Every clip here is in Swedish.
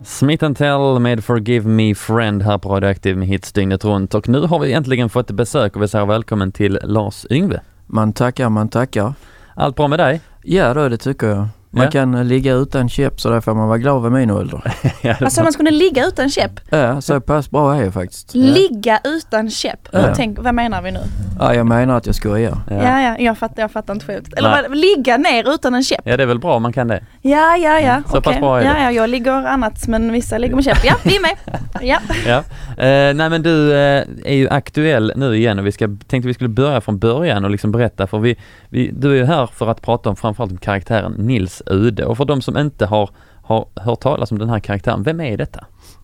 Smith & Tell med Forgive Me Friend här på Radioaktiv med hits dygnet runt. Och nu har vi äntligen fått besök och vi säger välkommen till Lars Yngve. Man tackar. Allt bra med dig? Ja då, det tycker jag. Man kan ligga utan käpp, så där får man vara glad vid min ålder. Alltså man skulle ligga utan käpp? Ja, så pass bra är jag faktiskt. Ligga utan käpp? Ja. Tänk, vad menar vi nu? Ja, jag menar att jag skojar. Ja, jag fattar inte sjukt. Eller ligga ner utan en käpp? Ja, det är väl bra om man kan det. Ja. Så pass bra är det. Ja, jag ligger annat, men vissa ligger med käpp. Ja, vi är med. Ja. Nej, men du är ju aktuell nu igen och tänkte vi skulle börja från början och liksom berätta, för du är ju här för att prata om framförallt om karaktären Nils Ude. Och för de som inte har hört talas om den här karaktären, vem är detta?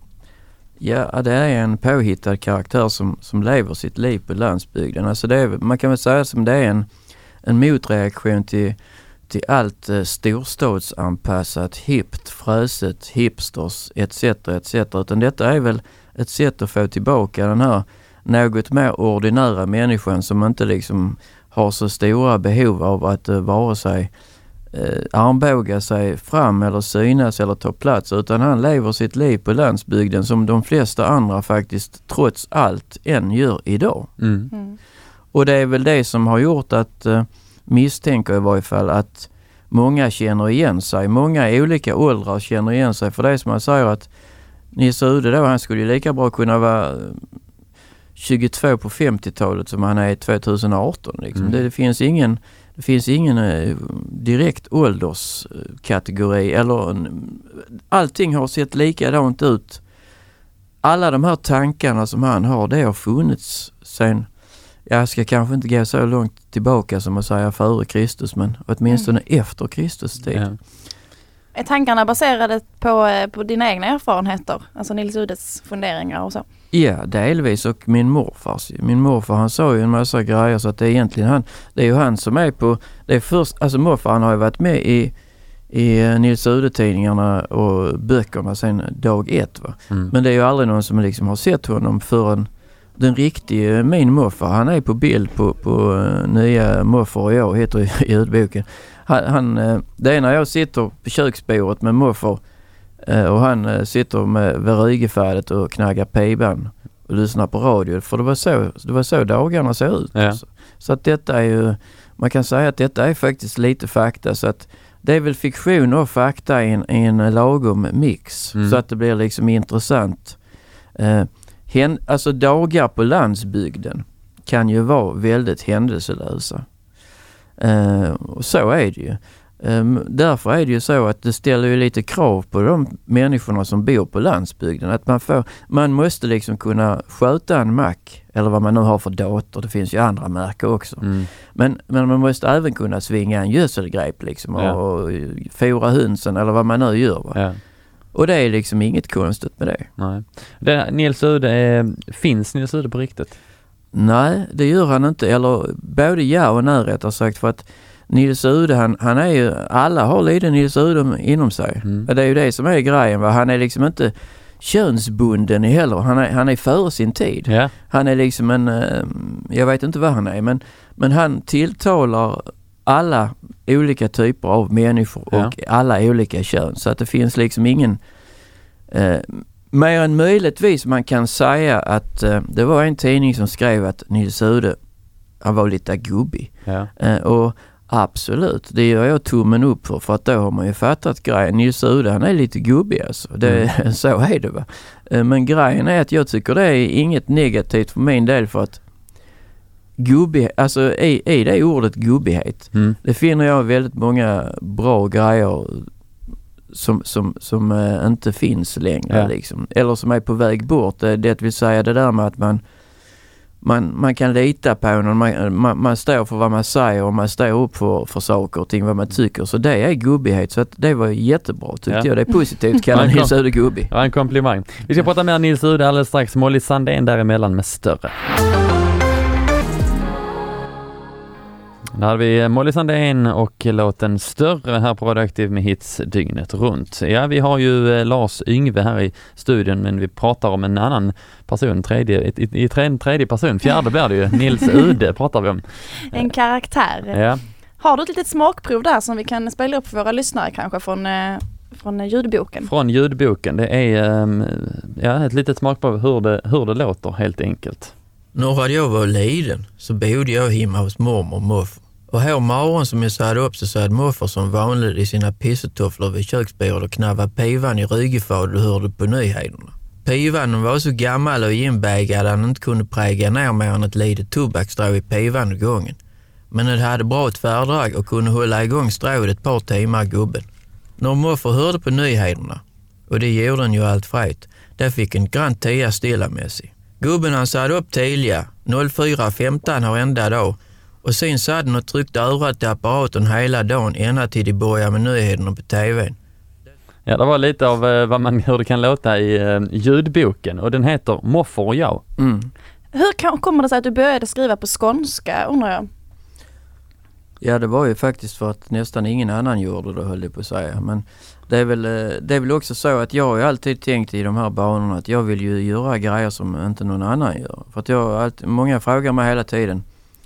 Ja, det är en påhittad karaktär som lever sitt liv på landsbygden. Alltså man kan väl säga som det är en motreaktion till allt storstadsanpassat, hippt, fröset, hipsters etc. Utan detta är väl ett sätt att få tillbaka den här något mer ordinära människan som inte liksom har så stora behov av att vare sig armbåga sig fram eller synas eller ta plats, utan han lever sitt liv på landsbygden som de flesta andra faktiskt trots allt än gör idag. Och det är väl det som har gjort att misstänker i varje fall att många känner igen sig, många olika åldrar känner igen sig, för det är som man säger att Nils Ude då, han skulle ju lika bra kunna vara 22 på 50-talet som han är 2018 liksom. Det finns ingen direkt ålderskategori eller allting har sett likadant ut. Alla de här tankarna som han har, det har funnits sen, jag ska kanske inte gå så långt tillbaka som att säga före Kristus, men åtminstone efter Kristus tid. Ja. Är tankarna baserade på dina egna erfarenheter? Alltså Nils Udes funderingar och så? Ja, delvis, och min morfar han sa ju en massa grejer, så att det är egentligen det är ju han som är på det är först, alltså morfar han har ju varit med i Nils Ude-tidningarna och böckerna sen dag ett va. Men det är ju aldrig någon som liksom har sett honom förrän den riktiga min morfar, han är på bild på nya morfar och jag heter i ljudboken. Det är när jag sitter på köksbordet med morfar och han sitter vid rygefärdet och knaggar pipan och lyssnar på radio, för det var så dagarna ser ut. Ja. Så att detta är ju, man kan säga att detta är faktiskt lite fakta, så att det är väl fiktion och fakta i en lagom mix, så att det blir liksom intressant. Alltså dagar på landsbygden kan ju vara väldigt händelselösa. Och så är det ju. Därför är det ju så att det ställer ju lite krav på de människorna som bor på landsbygden. Att man måste liksom kunna sköta en mack, eller vad man nu har för dator. Det finns ju andra märken också. Men man måste även kunna svinga en gödselgrep liksom, och fora hönsen eller vad man nu gör va? Ja. Och det är liksom inget konstigt med det. Nej. Nils Ude, finns Nils Ude på riktigt? Nej, det gör han inte. Eller både ja och nej rättare sagt, för att Nils Ude, han är ju, alla har lite Nils Ude inom sig. Det är ju det som är grejen va? Han är liksom inte könsbunden heller. Han är före sin tid. Yeah. Han är liksom jag vet inte vad han är, men han tilltalar alla olika typer av människor och alla olika kön. Så att det finns liksom ingen mer än möjligtvis man kan säga att det var en tidning som skrev att Nils Ude, han var lite gubbig. Och absolut, det gör jag tummen upp för att då har man ju fattat grejen. Nils Ude, han är lite gubbig alltså. Så är det va. Men grejen är att jag tycker det är inget negativt för min del, för att gubbighet, alltså i det ordet gubbighet, det finner jag väldigt många bra grejer som inte finns längre liksom. Eller som är på väg bort. Det vill säga det där med att man kan lita på någon, man står för vad man säger och man står upp för saker och ting, vad man tycker. Så det är gubbighet, så att det var jättebra tyckte jag. Det är positivt, kallar Nils Ude gubbig. Det var en komplimang. Vi ska prata med Nils Ude alldeles strax. Molly Sandén däremellan med Större. Där hade vi Molly Sandén och låten Större här på Radioaktiv med hits dygnet runt. Ja, vi har ju Lars Yngve här i studion, men vi pratar om en annan person, tredje person, fjärde blir det ju. Nils Ude pratar vi om. En karaktär. Ja. Har du ett litet smakprov där som vi kan spela upp för våra lyssnare kanske från ljudboken. Från ljudboken. Det är ett litet smakprov hur det låter helt enkelt. När jag var liten så bodde jag hemma hos mormor och morfar. Och här morgon som jag satt upp så satt morfar som vanligt i sina pissetofflor vid köksbordet och knappade pivan i ryggefad och hörde på nyheterna. Pivan var så gammal och inbägad att han inte kunde präga ner mer än ett litet tobaksstrå i pivan gången. Men det hade bra tvärdrag och kunde hålla igång strået ett par timmar gubben. När morfar hörde på nyheterna, och det gjorde han ju allt frätt, där fick en grann tia stillamässig. Gubben han satt upp tidiga, 04.15 har enda dag, och sen satt han och tryckte örat i apparaten hela dagen ända till de började med nyheterna på tvn. Ja, det var lite av hur det kan låta i ljudboken, och den heter Morfar och jag. Hur kommer det sig att du började skriva på skånska, undrar jag? Ja, det var ju faktiskt för att nästan ingen annan gjorde det, höll jag på att säga. Men det är väl också så att jag har ju alltid tänkt i de här banorna att jag vill ju göra grejer som inte någon annan gör. För att många frågar mig hela tiden,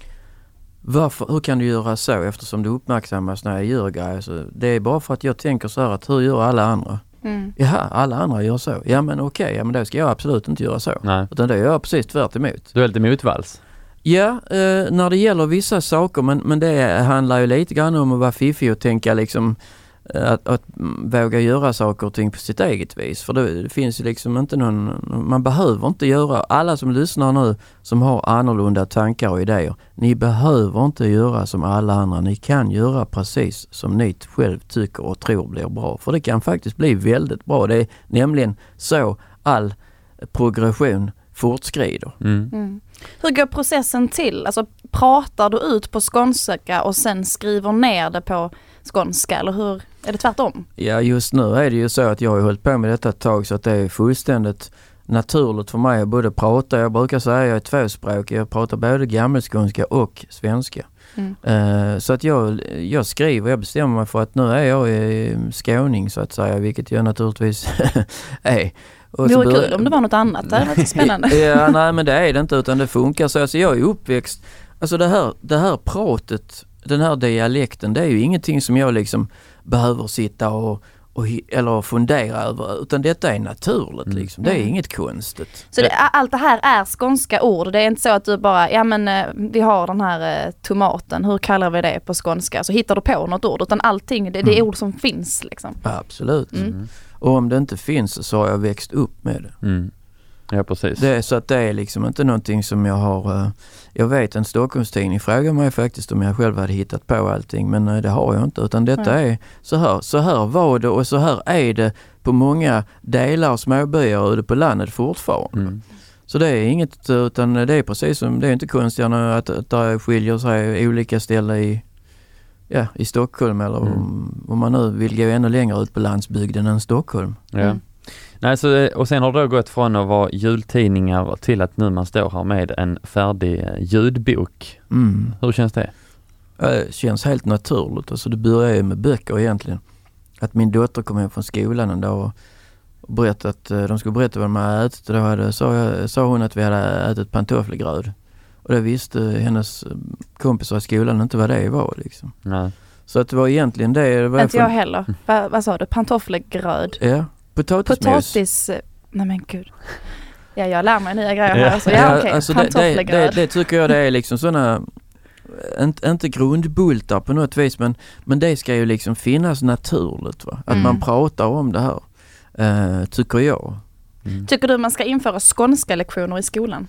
hur kan du göra så eftersom du uppmärksammas när jag gör grejer? Så det är bara för att jag tänker så här att hur gör alla andra? Jaha, alla andra gör så. Ja men okej, men då ska jag absolut inte göra så. Nej. Utan det gör jag precis tvärt emot. Du är lite motvalls. Ja, när det gäller vissa saker, men det handlar ju lite grann om att vara fiffig och tänka liksom att våga göra saker och ting på sitt eget vis. För det finns ju liksom inte man behöver inte göra, alla som lyssnar nu som har annorlunda tankar och idéer, ni behöver inte göra som alla andra. Ni kan göra precis som ni själv tycker och tror blir bra. För det kan faktiskt bli väldigt bra. Det är nämligen så all progression fortskrider. Hur går processen till? Alltså pratar du ut på skånska och sen skriver ner det på skånska, eller hur? Är det tvärtom? Ja, just nu är det ju så att jag har hållit på med detta ett tag så att det är fullständigt naturligt för mig att både prata, jag brukar säga att jag är tvåspråkig, jag pratar både gammelskånska och svenska. Så att jag skriver, jag bestämmer mig för att nu är jag skåning så att säga, vilket jag naturligtvis är. Det vore kul om det var något annat, det var spännande. Ja, nej men det är det inte utan det funkar så. Alltså jag är uppväxt, alltså det här pratet, den här dialekten, det är ju ingenting som jag liksom behöver sitta eller fundera över, utan detta är naturligt liksom. Det är inget konstigt. Så allt det här är skånska ord, det är inte så att du bara, vi har den här tomaten, hur kallar vi det på skånska? Så hittar du på något ord, utan allting, det är ord som finns liksom. Absolut. Och om det inte finns så har jag växt upp med det. Ja, precis. Det är så att det är liksom inte någonting som jag har... Jag vet en Stockholmstidning frågar mig faktiskt om jag själv hade hittat på allting, men det har jag inte. Utan detta är så här var det och så här är det på många delar av småbyar ute på landet fortfarande. Så det är inget, utan det är precis som, det är inte konstigt att det skiljer sig olika ställen i Stockholm eller om man nu vill gå ännu längre ut på landsbygden än Stockholm. Ja. Nej, och sen har det då gått från att vara jultidningar till att nu man står här med en färdig ljudbok. Hur känns det? Det känns helt naturligt. Alltså det började med böcker egentligen. Att min dotter kom hem från skolan en dag och berättade att de skulle berätta vad de hade ätit. Då sa hon att vi hade ätit pantoffelgröd. Och det visste hennes kompisar i skolan inte vad det var liksom. Nej. Så att det var egentligen det. Var inte jag heller. Vad sa du? Pantoffelgröd? Ja. Potatis. Nej men gud. Ja, jag lär mig nya grejer här. Så okej. Alltså det tycker jag det är liksom sådana, inte grundbultar på något vis, men det ska ju liksom finnas naturligt, va? Att man pratar om det här, tycker jag. Tycker du man ska införa skånska lektioner i skolan?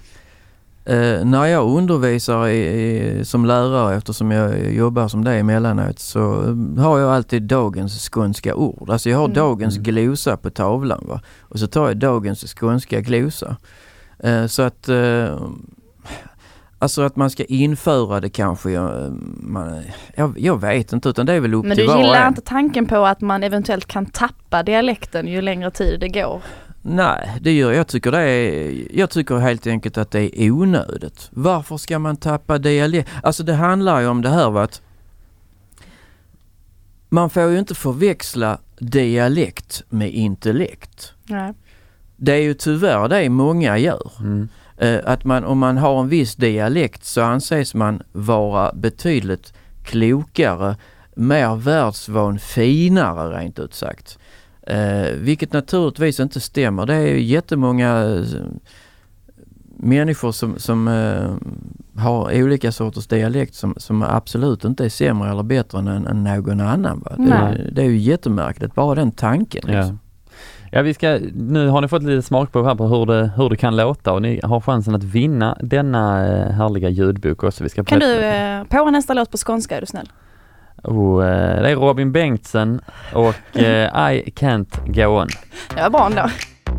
När jag undervisar som lärare, eftersom jag jobbar som det emellanåt, så har jag alltid dagens skånska ord. Alltså jag har dagens glosa på tavlan, va? Och så tar jag dagens skånska glosa. Så att alltså att man ska införa det kanske, jag vet inte, utan det är väl upp till var och en. Men du gillar inte tanken på att man eventuellt kan tappa dialekten ju längre tid det går? Nej, det gör jag. Jag tycker helt enkelt att det är onödigt. Varför ska man tappa dialekt? Alltså det handlar ju om det här, att man får ju inte förväxla dialekt med intellekt. Nej. Det är ju tyvärr det många gör. Att om man har en viss dialekt så anses man vara betydligt klokare, mer världsvan, finare rent ut sagt. Vilket naturligtvis inte stämmer. Det är ju jättemånga människor som har olika sorters dialekt som absolut inte är sämre eller bättre än någon annan. Va? Det är ju jättemärkligt, bara den tanken. Liksom. Ja, nu har ni fått lite smakprov här på hur det kan låta och ni har chansen att vinna denna härliga ljudbok också. Kan du på nästa låt på skånska, är du snäll? Det är Robin Bengtsson och I Can't Go On. Det var bra ändå.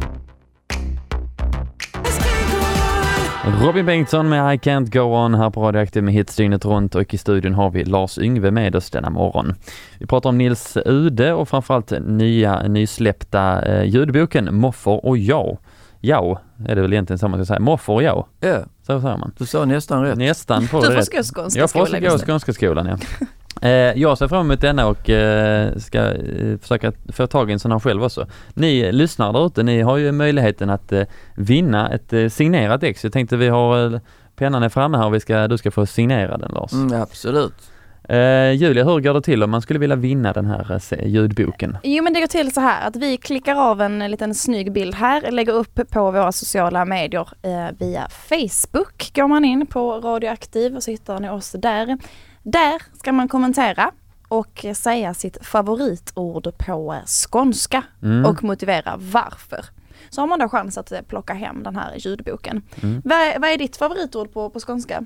Robin Bengtsson med I Can't Go On här på Radioaktiv med hits dygnet runt, och i studion har vi Lars Yngve med oss denna morgon. Vi pratar om Nils Ude och framförallt nysläppta ljudboken Moffor och jag. Ja, är det väl egentligen samma att säga. Moffor och jag. Ja, så säger man. Du sa nästan rätt. Nästan på du rätt. Får skånska skolan. Jag får gå skånska skolan, ja. Jag ser fram emot denna och ska försöka få tag i en sån här själv också. Ni lyssnar där ute, ni har ju möjligheten att vinna ett signerat ex. Jag tänkte vi har pennan är framme här och du ska få signera den, Lars. Absolut. Julia, hur går det till om man skulle vilja vinna den här ljudboken? Jo, men det går till så här att vi klickar av en liten snygg bild här, lägger upp på våra sociala medier via Facebook. Går man in på Radioaktiv och så hittar ni oss där. Där ska man kommentera och säga sitt favoritord på skånska och motivera varför. Så har man då chans att plocka hem den här ljudboken. Vad är ditt favoritord på skånska?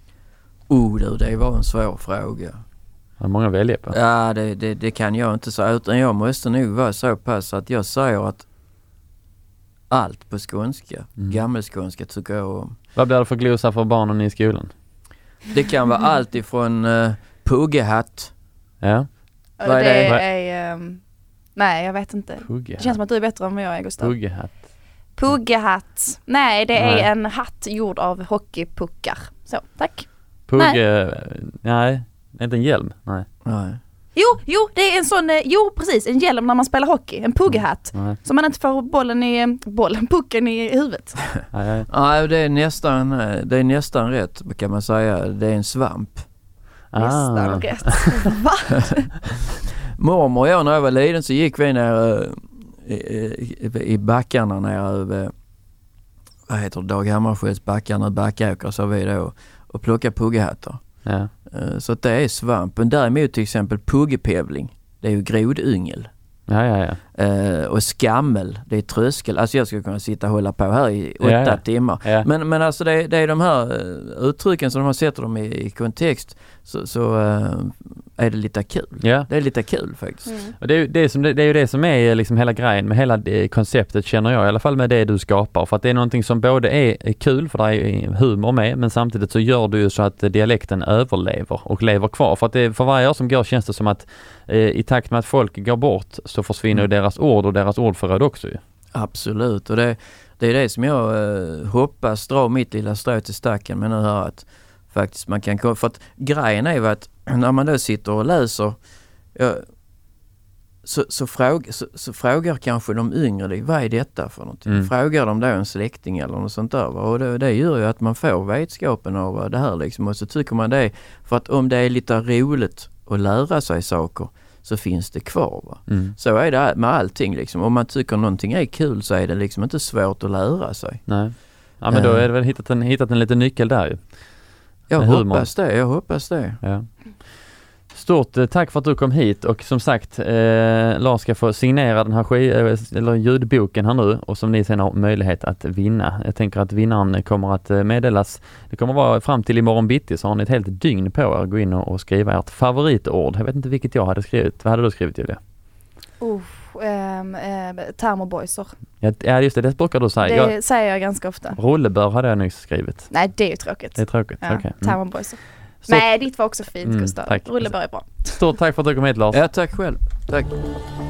Det var en svår fråga. Har många välja på? Ja, det kan jag inte säga, utan jag måste nog vara så pass att jag säger att allt på skånska, gammelskånska tycker jag om. Vad blir det för glosor för barnen i skolan? Det kan vara allt ifrån puggehatt. Ja. Vad är det? Nej, jag vet inte. Puggehatt. Det känns som att du är bättre än vad jag är, Gustav. Puggehatt. Nej, det är en hatt gjord av hockeypuckar. Så, tack. Nej, inte en hjälm. Nej. Jo, det är en sån, precis, en hjälm när man spelar hockey, en puggehatt. Så man inte får pucken i huvudet. Nej, det är nästan rätt, kan man säga. Det är en svamp. Nästan rätt. Va? Mormor och jag, när jag var liten, så gick vi ner i backarna nere vad heter det, Dag Hammarskjölds backarna, Backåker, så vi då, och plocka puggehattar. Ja. Så att det är svampen. Däremot till exempel puggepevling, det är ju grodyngel. Ja. Och skammel, det är tröskel. Alltså jag skulle kunna sitta och hålla på här i 8 timmar. Ja. Men alltså det är de här uttrycken som de sätter dem i kontext, så är det lite kul. Ja. Det är lite kul faktiskt. Och det är ju det som är liksom hela grejen med hela konceptet, känner jag, i alla fall med det du skapar. För att det är någonting som både är kul, för det är humor med, men samtidigt så gör du ju så att dialekten överlever och lever kvar. För att för varje år som går känns det som att i takt med att folk går bort så försvinner deras ord och deras ordförråd också ju. Absolut, och det är det som jag hoppas dra mitt lilla strå till stacken med nu här, att faktiskt man kan komma, för att grejen är ju att när man då sitter och läser så frågar kanske de yngre, vad är detta för någonting? Frågar de då en släkting eller något sånt där, och det gör ju att man får vetskapen av det här liksom, och så tycker man det, för att om det är lite roligt att lära sig saker så finns det kvar, va? Så är det med allting liksom. Om man tycker någonting är kul så är det liksom inte svårt att lära sig. Nej. Ja, men då är det väl hittat en liten nyckel där ju. Jag hoppas det. Ja. Stort tack för att du kom hit, och som sagt Lars ska få signera den här eller ljudboken här nu, och som ni sen har möjlighet att vinna. Jag tänker att vinnaren kommer att meddelas. Det kommer vara fram till imorgon bitti, så har ni ett helt dygn på er att gå in och skriva ert favoritord. Jag vet inte vilket jag hade skrivit. Vad hade du skrivit, Julia? Termoboyser. Ja, just det brukar du säga. Det säger jag ganska ofta. Rullebör hade jag nyss skrivit. Nej, det är ju tråkigt. Det är tråkigt, ja, okej. Termoboyser. Nej, ditt var också fint, Gustav. Tack. Rullebör är bra. Stort tack för att du kom hit, Lars. Ja, tack själv. Tack.